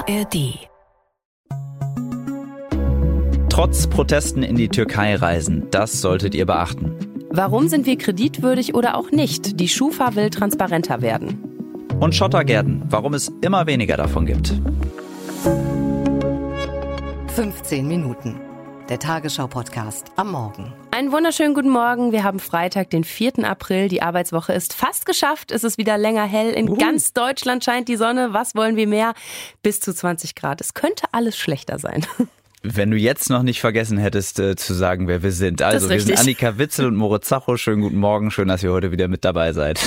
ARD. Trotz Protesten in die Türkei reisen, das solltet ihr beachten. Warum sind wir kreditwürdig oder auch nicht? Die Schufa will transparenter werden. Und Schottergärten, warum es immer weniger davon gibt. 15 Minuten. Der Tagesschau-Podcast am Morgen. Einen wunderschönen guten Morgen. Wir haben Freitag, den 4. April. Die Arbeitswoche ist fast geschafft. Es ist wieder länger hell. In ganz Deutschland scheint die Sonne. Was wollen wir mehr? Bis zu 20 Grad. Es könnte alles schlechter sein. Wenn du jetzt noch nicht vergessen hättest zu sagen, wer wir sind. Also wir sind Annika Witzel und Moritz Zacho. Schönen guten Morgen. Schön, dass ihr heute wieder mit dabei seid.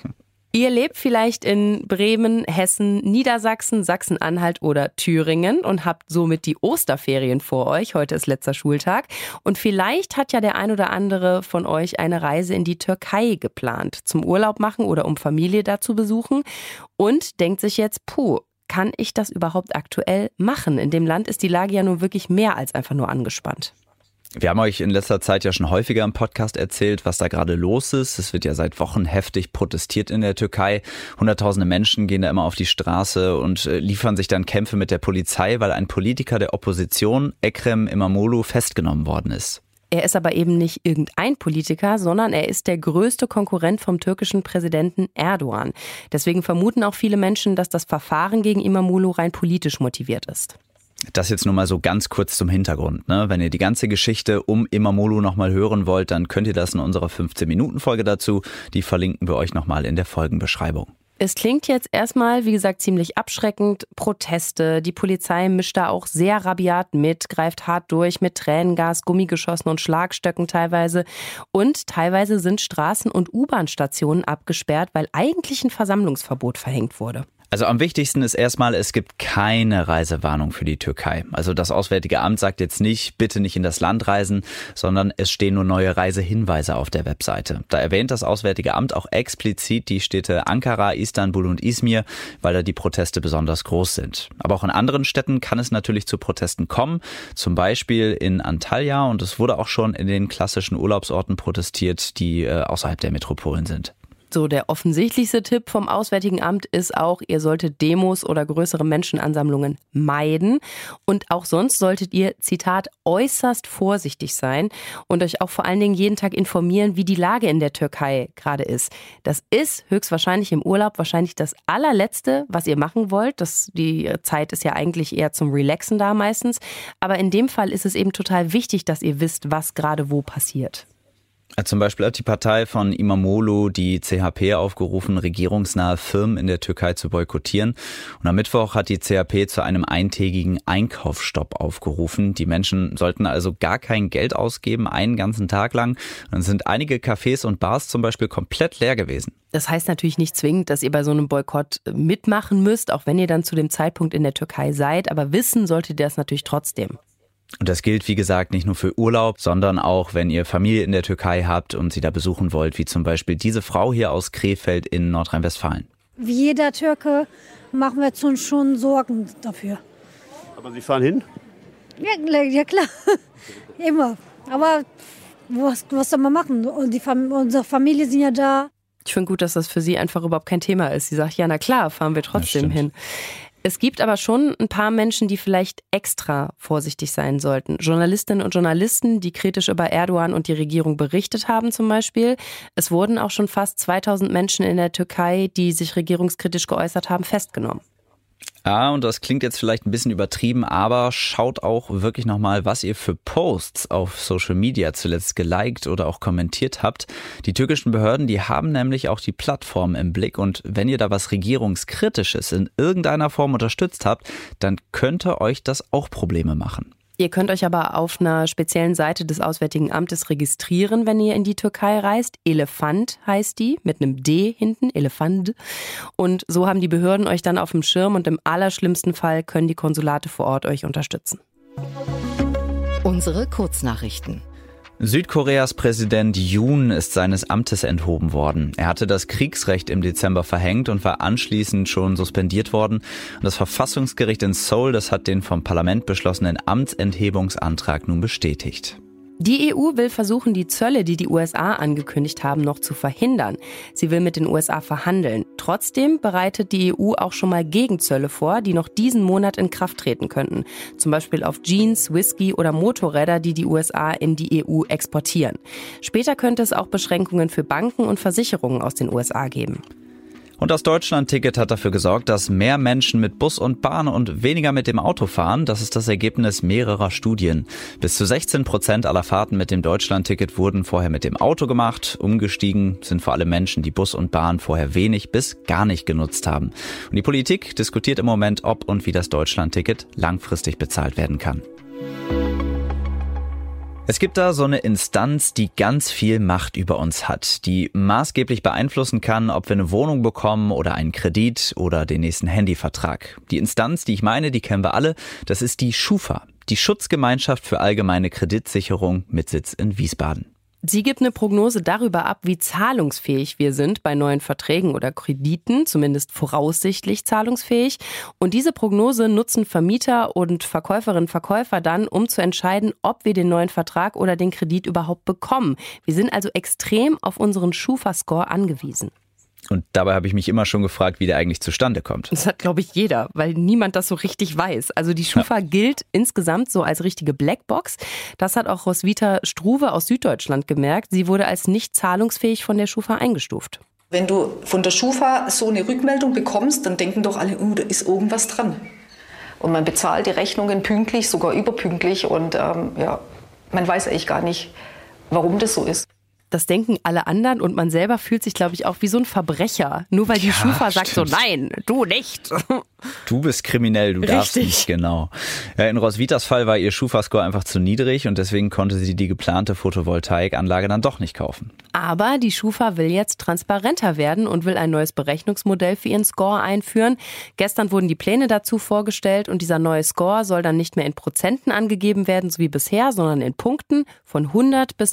Ihr lebt vielleicht in Bremen, Hessen, Niedersachsen, Sachsen-Anhalt oder Thüringen und habt somit die Osterferien vor euch. Heute ist letzter Schultag. Und vielleicht hat ja der ein oder andere von euch eine Reise in die Türkei geplant. Zum Urlaub machen oder um Familie da zu besuchen. Und denkt sich jetzt, kann ich das überhaupt aktuell machen? In dem Land ist die Lage ja nun wirklich mehr als einfach nur angespannt. Wir haben euch in letzter Zeit ja schon häufiger im Podcast erzählt, was da gerade los ist. Es wird ja seit Wochen heftig protestiert in der Türkei. Hunderttausende Menschen gehen da immer auf die Straße und liefern sich dann Kämpfe mit der Polizei, weil ein Politiker der Opposition, Ekrem İmamoğlu, festgenommen worden ist. Er ist aber eben nicht irgendein Politiker, sondern er ist der größte Konkurrent vom türkischen Präsidenten Erdogan. Deswegen vermuten auch viele Menschen, dass das Verfahren gegen İmamoğlu rein politisch motiviert ist. Das jetzt nur mal so ganz kurz zum Hintergrund. Ne? Wenn ihr die ganze Geschichte um İmamoğlu nochmal hören wollt, dann könnt ihr das in unserer 15-Minuten-Folge dazu. Die verlinken wir euch nochmal in der Folgenbeschreibung. Es klingt jetzt erstmal, wie gesagt, ziemlich abschreckend. Proteste, die Polizei mischt da auch sehr rabiat mit, greift hart durch mit Tränengas, Gummigeschossen und Schlagstöcken teilweise. Und teilweise sind Straßen- und U-Bahn-Stationen abgesperrt, weil eigentlich ein Versammlungsverbot verhängt wurde. Also am wichtigsten ist erstmal, es gibt keine Reisewarnung für die Türkei. Also das Auswärtige Amt sagt jetzt nicht, bitte nicht in das Land reisen, sondern es stehen nur neue Reisehinweise auf der Webseite. Da erwähnt das Auswärtige Amt auch explizit die Städte Ankara, Istanbul und Izmir, weil da die Proteste besonders groß sind. Aber auch in anderen Städten kann es natürlich zu Protesten kommen, zum Beispiel in Antalya, und es wurde auch schon in den klassischen Urlaubsorten protestiert, die außerhalb der Metropolen sind. So, der offensichtlichste Tipp vom Auswärtigen Amt ist auch, ihr solltet Demos oder größere Menschenansammlungen meiden. Und auch sonst solltet ihr, Zitat, äußerst vorsichtig sein und euch auch vor allen Dingen jeden Tag informieren, wie die Lage in der Türkei gerade ist. Das ist höchstwahrscheinlich im Urlaub wahrscheinlich das allerletzte, was ihr machen wollt. Die Zeit ist ja eigentlich eher zum Relaxen da meistens. Aber in dem Fall ist es eben total wichtig, dass ihr wisst, was gerade wo passiert. Zum Beispiel hat die Partei von İmamoğlu die CHP aufgerufen, regierungsnahe Firmen in der Türkei zu boykottieren. Und am Mittwoch hat die CHP zu einem eintägigen Einkaufsstopp aufgerufen. Die Menschen sollten also gar kein Geld ausgeben, einen ganzen Tag lang. Dann sind einige Cafés und Bars zum Beispiel komplett leer gewesen. Das heißt natürlich nicht zwingend, dass ihr bei so einem Boykott mitmachen müsst, auch wenn ihr dann zu dem Zeitpunkt in der Türkei seid. Aber wissen solltet ihr das natürlich trotzdem. Und das gilt, wie gesagt, nicht nur für Urlaub, sondern auch, wenn ihr Familie in der Türkei habt und sie da besuchen wollt, wie zum Beispiel diese Frau hier aus Krefeld in Nordrhein-Westfalen. Wie jeder Türke machen wir uns schon Sorgen dafür. Aber Sie fahren hin? Ja klar, immer. Aber was soll man machen? Und unsere Familie sind ja da. Ich finde gut, dass das für sie einfach überhaupt kein Thema ist. Sie sagt, ja, na klar, fahren wir trotzdem hin. Es gibt aber schon ein paar Menschen, die vielleicht extra vorsichtig sein sollten. Journalistinnen und Journalisten, die kritisch über Erdogan und die Regierung berichtet haben zum Beispiel. Es wurden auch schon fast 2000 Menschen in der Türkei, die sich regierungskritisch geäußert haben, festgenommen. Ja, und das klingt jetzt vielleicht ein bisschen übertrieben, aber schaut auch wirklich nochmal, was ihr für Posts auf Social Media zuletzt geliked oder auch kommentiert habt. Die türkischen Behörden, die haben nämlich auch die Plattform im Blick, und wenn ihr da was Regierungskritisches in irgendeiner Form unterstützt habt, dann könnte euch das auch Probleme machen. Ihr könnt euch aber auf einer speziellen Seite des Auswärtigen Amtes registrieren, wenn ihr in die Türkei reist. Elefant heißt die, mit einem D hinten, Elefant. Und so haben die Behörden euch dann auf dem Schirm und im allerschlimmsten Fall können die Konsulate vor Ort euch unterstützen. Unsere Kurznachrichten. Südkoreas Präsident Yoon ist seines Amtes enthoben worden. Er hatte das Kriegsrecht im Dezember verhängt und war anschließend schon suspendiert worden. Und das Verfassungsgericht in Seoul, das hat den vom Parlament beschlossenen Amtsenthebungsantrag nun bestätigt. Die EU will versuchen, die Zölle, die die USA angekündigt haben, noch zu verhindern. Sie will mit den USA verhandeln. Trotzdem bereitet die EU auch schon mal Gegenzölle vor, die noch diesen Monat in Kraft treten könnten. Zum Beispiel auf Jeans, Whisky oder Motorräder, die die USA in die EU exportieren. Später könnte es auch Beschränkungen für Banken und Versicherungen aus den USA geben. Und das Deutschland-Ticket hat dafür gesorgt, dass mehr Menschen mit Bus und Bahn und weniger mit dem Auto fahren. Das ist das Ergebnis mehrerer Studien. Bis zu 16% aller Fahrten mit dem Deutschland-Ticket wurden vorher mit dem Auto gemacht. Umgestiegen sind vor allem Menschen, die Bus und Bahn vorher wenig bis gar nicht genutzt haben. Und die Politik diskutiert im Moment, ob und wie das Deutschland-Ticket langfristig bezahlt werden kann. Es gibt da so eine Instanz, die ganz viel Macht über uns hat, die maßgeblich beeinflussen kann, ob wir eine Wohnung bekommen oder einen Kredit oder den nächsten Handyvertrag. Die Instanz, die ich meine, die kennen wir alle, das ist die Schufa, die Schutzgemeinschaft für allgemeine Kreditsicherung mit Sitz in Wiesbaden. Sie gibt eine Prognose darüber ab, wie zahlungsfähig wir sind bei neuen Verträgen oder Krediten, zumindest voraussichtlich zahlungsfähig. Und diese Prognose nutzen Vermieter und Verkäuferinnen und Verkäufer dann, um zu entscheiden, ob wir den neuen Vertrag oder den Kredit überhaupt bekommen. Wir sind also extrem auf unseren Schufa-Score angewiesen. Und dabei habe ich mich immer schon gefragt, wie der eigentlich zustande kommt. Das hat, glaube ich, jeder, weil niemand das so richtig weiß. Also die Schufa gilt insgesamt so als richtige Blackbox. Das hat auch Roswitha Struve aus Süddeutschland gemerkt. Sie wurde als nicht zahlungsfähig von der Schufa eingestuft. Wenn du von der Schufa so eine Rückmeldung bekommst, dann denken doch alle, da ist irgendwas dran. Und man bezahlt die Rechnungen pünktlich, sogar überpünktlich. Und man weiß eigentlich gar nicht, warum das so ist. Das denken alle anderen und man selber fühlt sich, glaube ich, auch wie so ein Verbrecher. Nur weil die Schufa sagt so, nein, du nicht. Du bist kriminell, du darfst nicht, genau. Ja, in Roswithas Fall war ihr Schufa-Score einfach zu niedrig und deswegen konnte sie die geplante Photovoltaikanlage dann doch nicht kaufen. Aber die Schufa will jetzt transparenter werden und will ein neues Berechnungsmodell für ihren Score einführen. Gestern wurden die Pläne dazu vorgestellt und dieser neue Score soll dann nicht mehr in Prozenten angegeben werden, so wie bisher, sondern in Punkten von 100 bis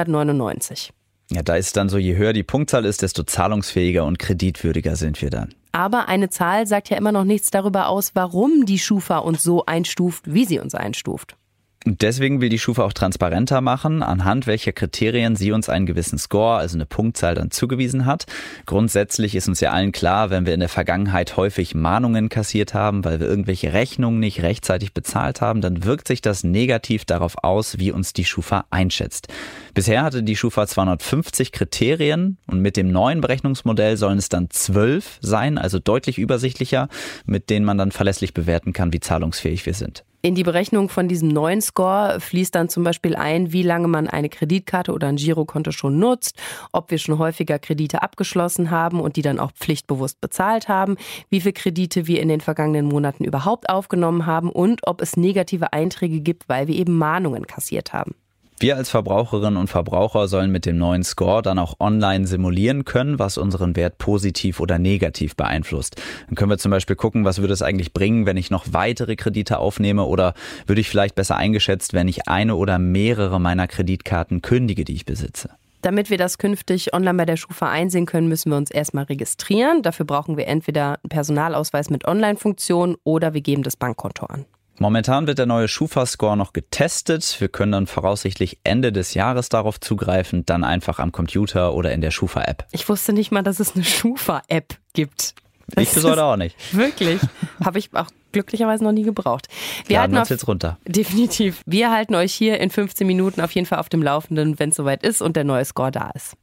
999. Ja, da ist dann so, je höher die Punktzahl ist, desto zahlungsfähiger und kreditwürdiger sind wir dann. Aber eine Zahl sagt ja immer noch nichts darüber aus, warum die Schufa uns so einstuft, wie sie uns einstuft. Und deswegen will die Schufa auch transparenter machen, anhand welcher Kriterien sie uns einen gewissen Score, also eine Punktzahl, dann zugewiesen hat. Grundsätzlich ist uns ja allen klar, wenn wir in der Vergangenheit häufig Mahnungen kassiert haben, weil wir irgendwelche Rechnungen nicht rechtzeitig bezahlt haben, dann wirkt sich das negativ darauf aus, wie uns die Schufa einschätzt. Bisher hatte die Schufa 250 Kriterien und mit dem neuen Berechnungsmodell sollen es dann 12 sein, also deutlich übersichtlicher, mit denen man dann verlässlich bewerten kann, wie zahlungsfähig wir sind. In die Berechnung von diesem neuen Score fließt dann zum Beispiel ein, wie lange man eine Kreditkarte oder ein Girokonto schon nutzt, ob wir schon häufiger Kredite abgeschlossen haben und die dann auch pflichtbewusst bezahlt haben, wie viele Kredite wir in den vergangenen Monaten überhaupt aufgenommen haben und ob es negative Einträge gibt, weil wir eben Mahnungen kassiert haben. Wir als Verbraucherinnen und Verbraucher sollen mit dem neuen Score dann auch online simulieren können, was unseren Wert positiv oder negativ beeinflusst. Dann können wir zum Beispiel gucken, was würde es eigentlich bringen, wenn ich noch weitere Kredite aufnehme oder würde ich vielleicht besser eingeschätzt, wenn ich eine oder mehrere meiner Kreditkarten kündige, die ich besitze. Damit wir das künftig online bei der Schufa einsehen können, müssen wir uns erstmal registrieren. Dafür brauchen wir entweder einen Personalausweis mit Online-Funktion oder wir geben das Bankkonto an. Momentan wird der neue Schufa-Score noch getestet. Wir können dann voraussichtlich Ende des Jahres darauf zugreifen, dann einfach am Computer oder in der Schufa-App. Ich wusste nicht mal, dass es eine Schufa-App gibt. Ich bis heute auch nicht. Wirklich? Habe ich auch glücklicherweise noch nie gebraucht. Wir halten uns jetzt runter. Definitiv. Wir halten euch hier in 15 Minuten auf jeden Fall auf dem Laufenden, wenn es soweit ist und der neue Score da ist.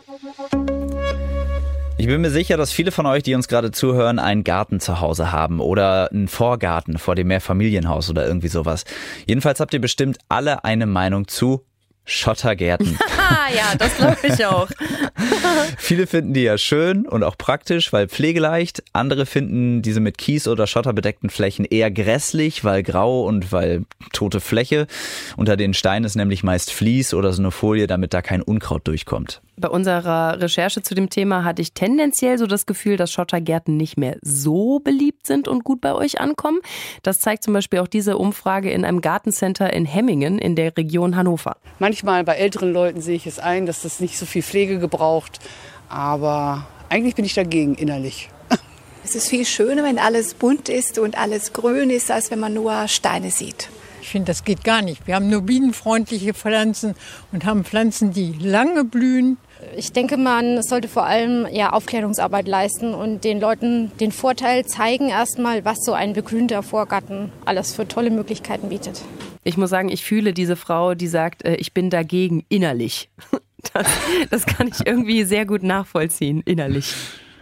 Ich bin mir sicher, dass viele von euch, die uns gerade zuhören, einen Garten zu Hause haben oder einen Vorgarten vor dem Mehrfamilienhaus oder irgendwie sowas. Jedenfalls habt ihr bestimmt alle eine Meinung zu Schottergärten. Ja, das glaube ich auch. Viele finden die ja schön und auch praktisch, weil pflegeleicht. Andere finden diese mit Kies oder Schotter bedeckten Flächen eher grässlich, weil grau und weil tote Fläche. Unter den Steinen ist nämlich meist Vlies oder so eine Folie, damit da kein Unkraut durchkommt. Bei unserer Recherche zu dem Thema hatte ich tendenziell so das Gefühl, dass Schottergärten nicht mehr so beliebt sind und gut bei euch ankommen. Das zeigt zum Beispiel auch diese Umfrage in einem Gartencenter in Hemmingen in der Region Hannover. Manchmal bei älteren Leuten sehe ich es ein, dass das nicht so viel Pflege gebraucht. Aber eigentlich bin ich dagegen innerlich. Es ist viel schöner, wenn alles bunt ist und alles grün ist, als wenn man nur Steine sieht. Ich finde, das geht gar nicht. Wir haben nur bienenfreundliche Pflanzen und haben Pflanzen, die lange blühen. Ich denke, man sollte vor allem Aufklärungsarbeit leisten und den Leuten den Vorteil zeigen erstmal, was so ein begrünter Vorgarten alles für tolle Möglichkeiten bietet. Ich muss sagen, ich fühle diese Frau, die sagt, ich bin dagegen innerlich. Das kann ich irgendwie sehr gut nachvollziehen, innerlich.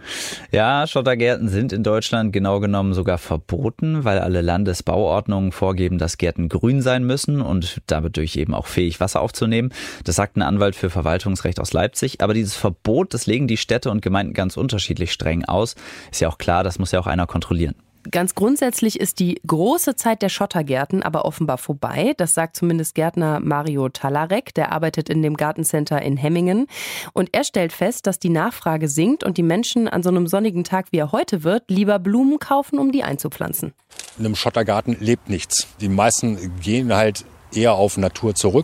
Ja, Schottergärten sind in Deutschland genau genommen sogar verboten, weil alle Landesbauordnungen vorgeben, dass Gärten grün sein müssen und dadurch eben auch fähig, Wasser aufzunehmen. Das sagt ein Anwalt für Verwaltungsrecht aus Leipzig. Aber dieses Verbot, das legen die Städte und Gemeinden ganz unterschiedlich streng aus. Ist ja auch klar, das muss ja auch einer kontrollieren. Ganz grundsätzlich ist die große Zeit der Schottergärten aber offenbar vorbei. Das sagt zumindest Gärtner Mario Talarek, der arbeitet in dem Gartencenter in Hemmingen. Und er stellt fest, dass die Nachfrage sinkt und die Menschen an so einem sonnigen Tag, wie er heute wird, lieber Blumen kaufen, um die einzupflanzen. In einem Schottergarten lebt nichts. Die meisten gehen halt eher auf Natur zurück.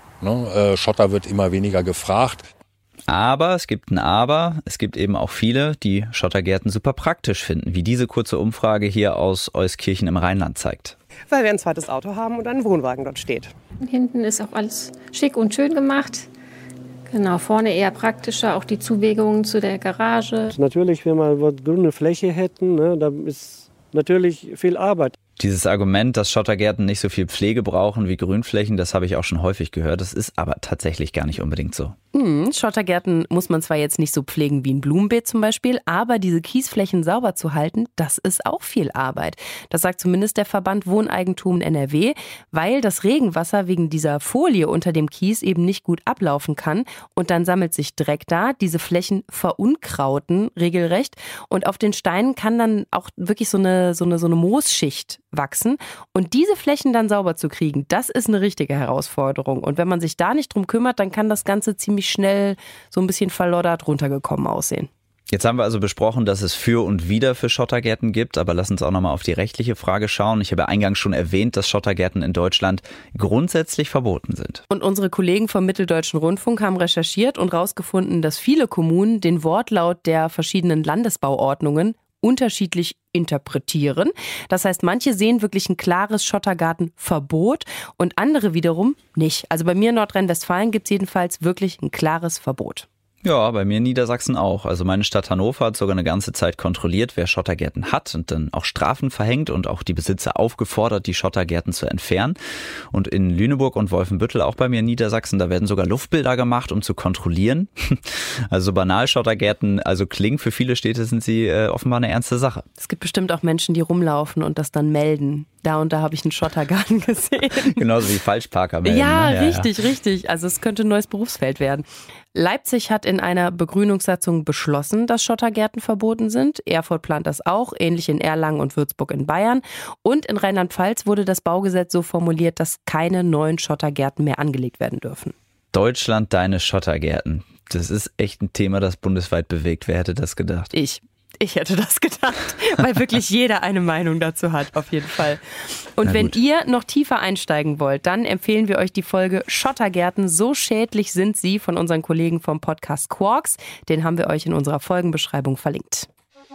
Schotter wird immer weniger gefragt. Aber es gibt ein Aber. Es gibt eben auch viele, die Schottergärten super praktisch finden, wie diese kurze Umfrage hier aus Euskirchen im Rheinland zeigt. Weil wir ein zweites Auto haben und ein Wohnwagen dort steht. Hinten ist auch alles schick und schön gemacht. Genau, vorne eher praktischer, auch die Zuwägungen zu der Garage. Natürlich, wenn wir eine grüne Fläche hätten, da ist natürlich viel Arbeit. Dieses Argument, dass Schottergärten nicht so viel Pflege brauchen wie Grünflächen, das habe ich auch schon häufig gehört. Das ist aber tatsächlich gar nicht unbedingt so. Schottergärten muss man zwar jetzt nicht so pflegen wie ein Blumenbeet zum Beispiel, aber diese Kiesflächen sauber zu halten, das ist auch viel Arbeit. Das sagt zumindest der Verband Wohneigentum NRW, weil das Regenwasser wegen dieser Folie unter dem Kies eben nicht gut ablaufen kann und dann sammelt sich Dreck da. Diese Flächen verunkrauten regelrecht und auf den Steinen kann dann auch wirklich so eine Moosschicht wachsen und diese Flächen dann sauber zu kriegen, das ist eine richtige Herausforderung und wenn man sich da nicht drum kümmert, dann kann das Ganze ziemlich schnell so ein bisschen verloddert runtergekommen aussehen. Jetzt haben wir also besprochen, dass es für und wider für Schottergärten gibt, aber lass uns auch nochmal auf die rechtliche Frage schauen. Ich habe ja eingangs schon erwähnt, dass Schottergärten in Deutschland grundsätzlich verboten sind. Und unsere Kollegen vom Mitteldeutschen Rundfunk haben recherchiert und rausgefunden, dass viele Kommunen den Wortlaut der verschiedenen Landesbauordnungen unterschiedlich interpretieren. Das heißt, manche sehen wirklich ein klares Schottergartenverbot und andere wiederum nicht. Also bei mir in Nordrhein-Westfalen gibt es jedenfalls wirklich ein klares Verbot. Ja, bei mir in Niedersachsen auch. Also meine Stadt Hannover hat sogar eine ganze Zeit kontrolliert, wer Schottergärten hat und dann auch Strafen verhängt und auch die Besitzer aufgefordert, die Schottergärten zu entfernen. Und in Lüneburg und Wolfenbüttel, auch bei mir in Niedersachsen, da werden sogar Luftbilder gemacht, um zu kontrollieren. Also banal Schottergärten, also klingen für viele Städte sind sie offenbar eine ernste Sache. Es gibt bestimmt auch Menschen, die rumlaufen und das dann melden. Da und da habe ich einen Schottergarten gesehen. Genauso wie Falschparker melden. Ja, ne? Richtig. Also es könnte ein neues Berufsfeld werden. Leipzig hat in einer Begrünungssatzung beschlossen, dass Schottergärten verboten sind. Erfurt plant das auch, ähnlich in Erlangen und Würzburg in Bayern. Und in Rheinland-Pfalz wurde das Baugesetz so formuliert, dass keine neuen Schottergärten mehr angelegt werden dürfen. Deutschland, deine Schottergärten. Das ist echt ein Thema, das bundesweit bewegt. Wer hätte das gedacht? Ich hätte das gedacht, weil wirklich jeder eine Meinung dazu hat, auf jeden Fall. Und wenn ihr noch tiefer einsteigen wollt, dann empfehlen wir euch die Folge Schottergärten, so schädlich sind sie, von unseren Kollegen vom Podcast Quarks. Den haben wir euch in unserer Folgenbeschreibung verlinkt.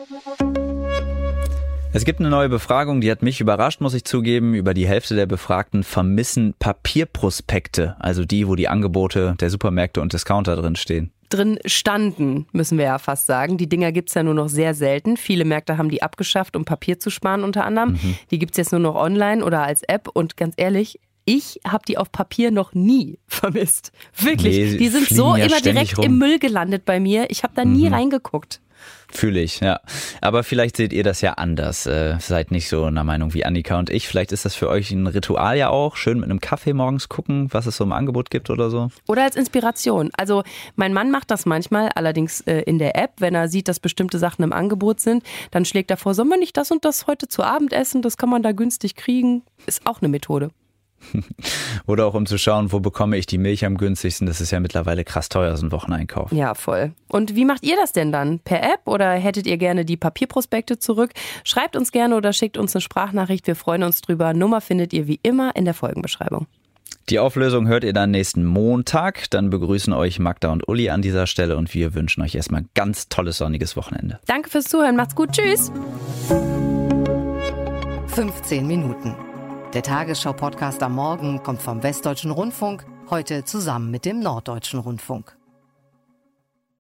Es gibt eine neue Befragung, die hat mich überrascht, muss ich zugeben. Über die Hälfte der Befragten vermissen Papierprospekte, also die, wo die Angebote der Supermärkte und Discounter drin stehen. Drin standen, müssen wir ja fast sagen. Die Dinger gibt's ja nur noch sehr selten. Viele Märkte haben die abgeschafft, um Papier zu sparen unter anderem. Die gibt's jetzt nur noch online oder als App. Und ganz ehrlich, ich habe die auf Papier noch nie vermisst. Wirklich, nee, die sind so immer direkt im Müll gelandet bei mir. Ich habe da nie reingeguckt. Fühle ich, ja. Aber vielleicht seht ihr das ja anders. Seid nicht so einer Meinung wie Annika und ich. Vielleicht ist das für euch ein Ritual ja auch. Schön mit einem Kaffee morgens gucken, was es so im Angebot gibt oder so. Oder als Inspiration. Also mein Mann macht das manchmal, allerdings in der App. Wenn er sieht, dass bestimmte Sachen im Angebot sind, dann schlägt er vor, sollen wir nicht das und das heute zu Abend essen? Das kann man da günstig kriegen. Ist auch eine Methode. Oder auch um zu schauen, wo bekomme ich die Milch am günstigsten. Das ist ja mittlerweile krass teuer, so ein Wocheneinkauf. Ja, voll. Und wie macht ihr das denn dann? Per App oder hättet ihr gerne die Papierprospekte zurück? Schreibt uns gerne oder schickt uns eine Sprachnachricht. Wir freuen uns drüber. Nummer findet ihr wie immer in der Folgenbeschreibung. Die Auflösung hört ihr dann nächsten Montag. Dann begrüßen euch Magda und Uli an dieser Stelle und wir wünschen euch erstmal ein ganz tolles sonniges Wochenende. Danke fürs Zuhören. Macht's gut. Tschüss. 15 Minuten. Der Tagesschau-Podcast am Morgen kommt vom Westdeutschen Rundfunk, heute zusammen mit dem Norddeutschen Rundfunk.